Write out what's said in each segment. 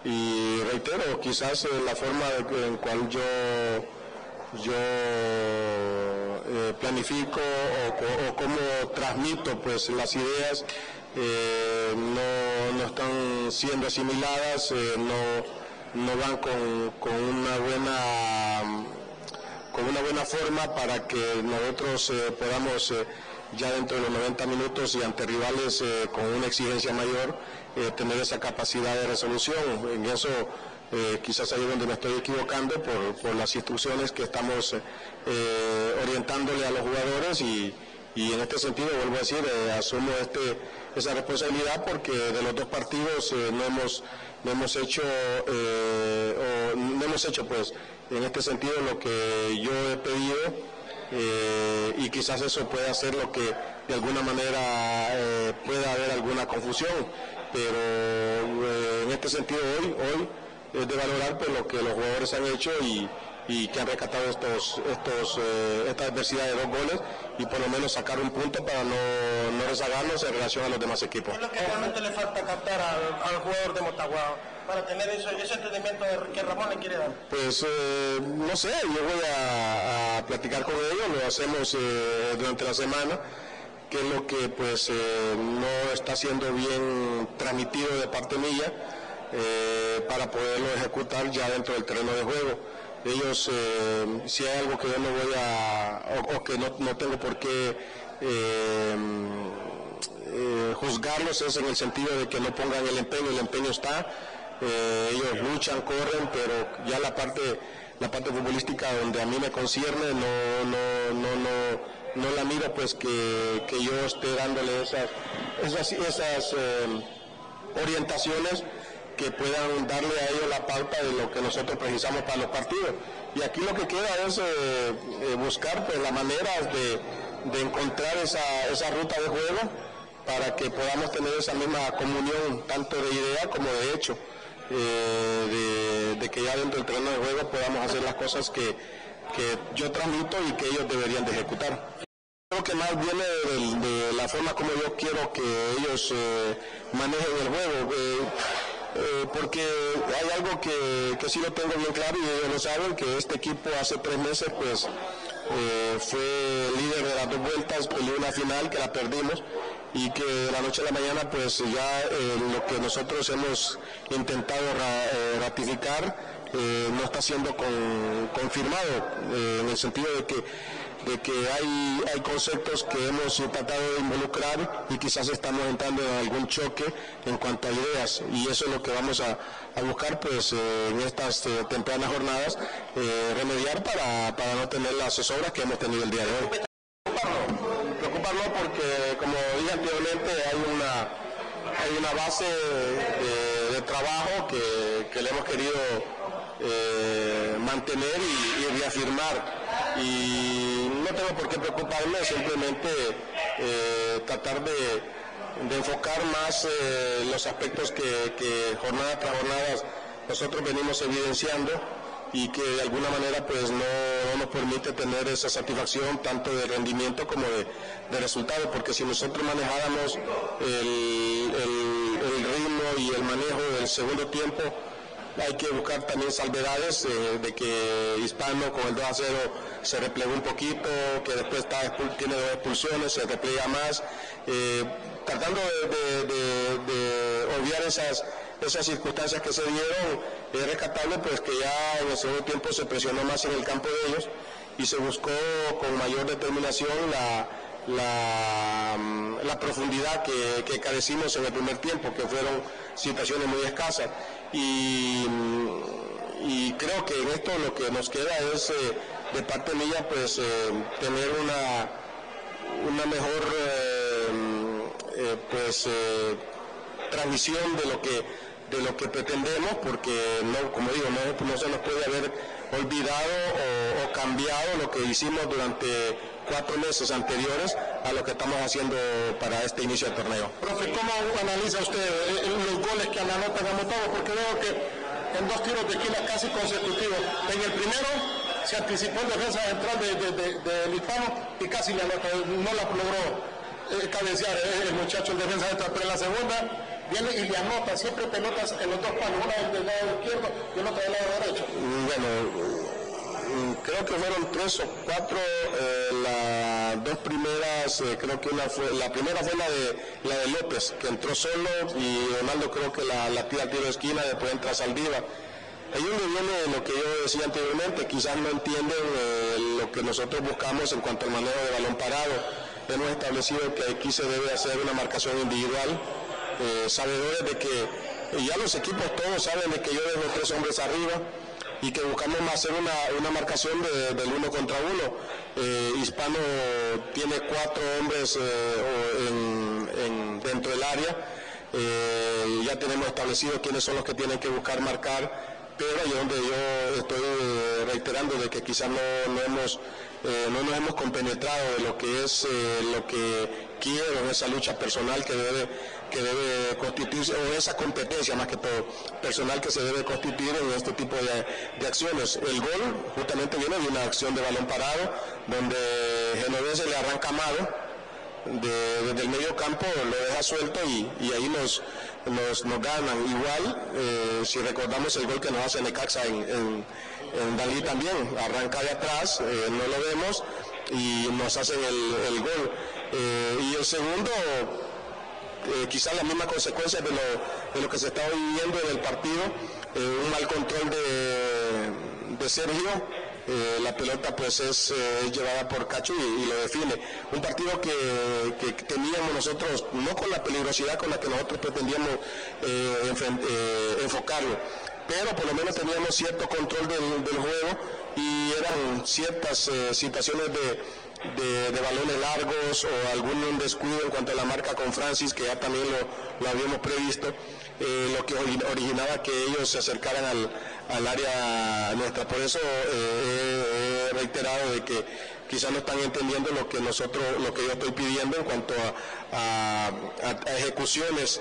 y reitero, quizás la forma en cual yo planifico o cómo transmito pues las ideas no están siendo asimiladas, no van con una buena forma para que nosotros podamos ya dentro de los 90 minutos y ante rivales con una exigencia mayor tener esa capacidad de resolución. En eso quizás ahí es donde me estoy equivocando por las instrucciones que estamos orientándole a los jugadores y en este sentido, vuelvo a decir, asumo esa responsabilidad porque de los dos partidos no hemos hecho pues en este sentido lo que yo he pedido y quizás eso pueda hacer lo que de alguna manera pueda haber alguna confusión, pero en este sentido hoy es de valorar pues lo que los jugadores han hecho y que han rescatado esta adversidad de 2 goles y por lo menos sacar un punto para no rezagarnos en relación a los demás equipos. ¿Qué es lo que realmente le falta captar al jugador de Motagua para tener ese entendimiento que Ramón le quiere dar? Pues no sé, yo voy a platicar con ellos, lo hacemos durante la semana, que es lo que pues no está siendo bien transmitido de parte mía para poderlo ejecutar ya dentro del terreno de juego. Ellos, si hay algo que yo no voy o que no tengo por qué juzgarlos, es en el sentido de que no pongan el empeño está, ellos luchan, corren, pero ya la parte futbolística donde a mí me concierne no la miro pues que yo esté dándole esas orientaciones que puedan darle a ellos la pauta de lo que nosotros precisamos para los partidos. Y aquí lo que queda es buscar pues las maneras de encontrar esa ruta de juego para que podamos tener esa misma comunión tanto de idea como de hecho, de que ya dentro del terreno de juego podamos hacer las cosas que yo transmito y que ellos deberían de ejecutar. Creo que más viene de la forma como yo quiero que ellos manejen el juego. Porque hay algo que sí lo tengo bien claro y ellos lo saben, que este equipo hace 3 meses pues fue líder de las 2 vueltas, peleó una final que la perdimos y que de la noche a la mañana pues ya lo que nosotros hemos intentado ratificar no está siendo confirmado en el sentido de que hay conceptos que hemos tratado de involucrar y quizás estamos entrando en algún choque en cuanto a ideas y eso es lo que vamos a buscar pues en estas tempranas jornadas, remediar para no tener las zozobras que hemos tenido el día de hoy. Preocuparnos porque como dije anteriormente hay una base de trabajo que le hemos querido mantener y reafirmar y no tengo por qué preocuparme, simplemente tratar de enfocar más los aspectos que jornada tras jornada nosotros venimos evidenciando y que de alguna manera pues no nos permite tener esa satisfacción tanto de rendimiento como de resultado, porque si nosotros manejáramos el ritmo y el manejo del segundo tiempo, hay que buscar también salvedades de que Hispano con el 2-0 se replegó un poquito, que después tiene 2 expulsiones, se repliega más, tratando de obviar esas circunstancias que se dieron. Es rescatable pues que ya en el segundo tiempo se presionó más en el campo de ellos y se buscó con mayor determinación la profundidad que carecimos en el primer tiempo, que fueron situaciones muy escasas y creo que en esto lo que nos queda es de parte mía pues tener una mejor transmisión de lo que pretendemos, porque no, como digo, no se nos puede haber olvidado o cambiado lo que hicimos durante 4 meses anteriores a lo que estamos haciendo para este inicio del torneo. Profe, ¿cómo analiza usted los goles que anotan a Motagua? Porque veo que en 2 tiros de esquina casi consecutivos. En el primero se anticipó el defensa central del Hispano y casi le anotó, no la logró cabecear el muchacho el defensa central, pero en la segunda viene y le anota siempre pelotas en los dos palos, una del lado izquierdo y otra del lado derecho. Bueno, creo que fueron 3 o 4, las dos primeras, creo que la primera fue la de López, que entró solo, y Ronaldo creo que la tira al tiro de esquina, después entra Saldívar. Ahí donde viene lo que yo decía anteriormente, quizás no entienden lo que nosotros buscamos en cuanto al manejo de balón parado. Hemos establecido que aquí se debe hacer una marcación individual, sabedores de que ya los equipos todos saben de que yo dejo 3 hombres arriba y que buscamos hacer una marcación del 1 contra 1. Hispano tiene 4 hombres dentro del área, ya tenemos establecido quiénes son los que tienen que buscar marcar, pero ahí donde yo estoy reiterando de que quizás no nos hemos compenetrado de lo que es lo que quiero en esa lucha personal que debe constituirse, o esa competencia más que todo personal que se debe constituir en este tipo de acciones. El gol justamente viene de una acción de balón parado donde Genovese le arranca Amado desde el medio campo, lo deja suelto y ahí nos ganan. Igual, si recordamos el gol que nos hace Necaxa en Dalí también, arranca de atrás, no lo vemos y nos hacen el gol. Y el segundo, quizás la misma consecuencia de lo que se estaba viviendo en el partido, un mal control de Sergio. La pelota pues es llevada por Cacho y lo define. Un partido que teníamos nosotros, no con la peligrosidad con la que nosotros pretendíamos enfocarlo, pero por lo menos teníamos cierto control del juego y eran ciertas situaciones de balones largos o algún descuido en cuanto a la marca con Francis, que ya también lo habíamos previsto, lo que originaba que ellos se acercaran al área nuestra. Por eso he reiterado de que quizás no están entendiendo lo que yo estoy pidiendo en cuanto a ejecuciones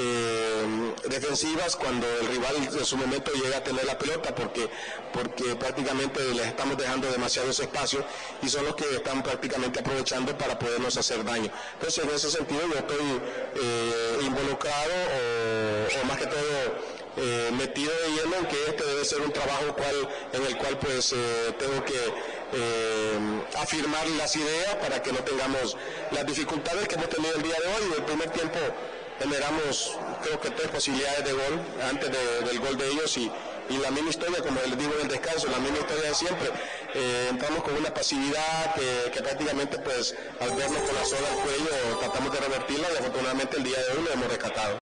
defensivas cuando el rival en su momento llega a tener la pelota, porque prácticamente les estamos dejando demasiados espacios y son los que están prácticamente aprovechando para podernos hacer daño. Entonces, en ese sentido yo estoy involucrado o más que todo metido de lleno en que este debe ser un trabajo en el cual pues tengo que afirmar las ideas para que no tengamos las dificultades que hemos tenido el día de hoy. En el primer tiempo generamos creo que 3 posibilidades de gol antes del gol de ellos y la misma historia, como les digo en el descanso, la misma historia de siempre. Entramos con una pasividad que prácticamente pues al vernos con la soga al cuello tratamos de revertirla y afortunadamente el día de hoy lo hemos rescatado.